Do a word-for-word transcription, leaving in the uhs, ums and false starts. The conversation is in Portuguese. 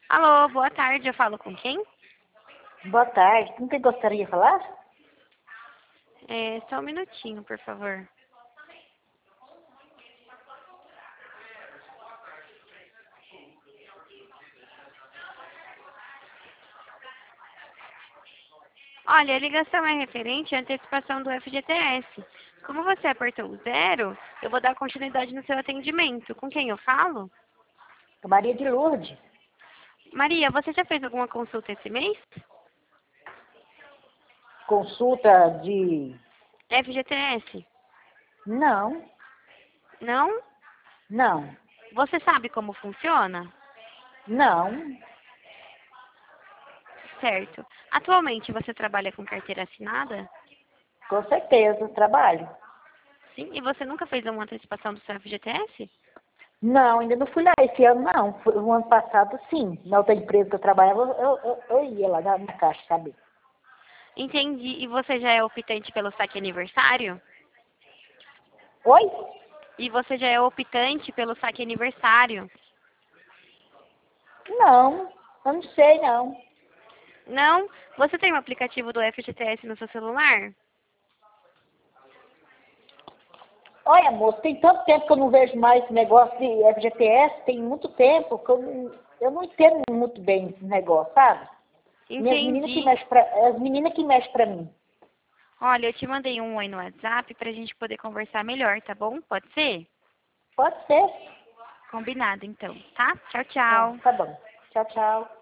Alô, boa tarde, eu falo com quem? Boa tarde. Com quem gostaria de falar? É, só um minutinho, por favor. Olha, a ligação é referente à antecipação do F G T S. Como você apertou o zero, eu vou dar continuidade no seu atendimento. Com quem eu falo? Maria de Lourdes. Maria, você já fez alguma consulta esse mês? Consulta de... F G T S? Não, Não? não, Você sabe como funciona? não. Certo. Atualmente você trabalha com carteira assinada? Com certeza, trabalho. Sim. E você nunca fez uma antecipação do seu F G T S? Não, ainda não fui lá esse ano, não. Foi o ano passado, sim. Na outra empresa que eu trabalhava, eu, eu, eu ia lá na, na caixa, sabe? Entendi. E você já é optante pelo saque aniversário? Oi? E você já é optante pelo saque aniversário? Não, eu não sei, não. Não? Você tem o aplicativo do F G T S no seu celular? Olha, moço, tem tanto tempo que eu não vejo mais esse negócio de F G T S, tem muito tempo que eu não, eu não entendo muito bem esse negócio, sabe? Minhas meninas que Entendi. mexem pra, as meninas que mexem pra mim. Olha, eu te mandei um oi no WhatsApp pra gente poder conversar melhor, tá bom? Pode ser? Pode ser. Combinado, então, tá? Tchau, Ah, tchau. tá bom. Tchau, tchau.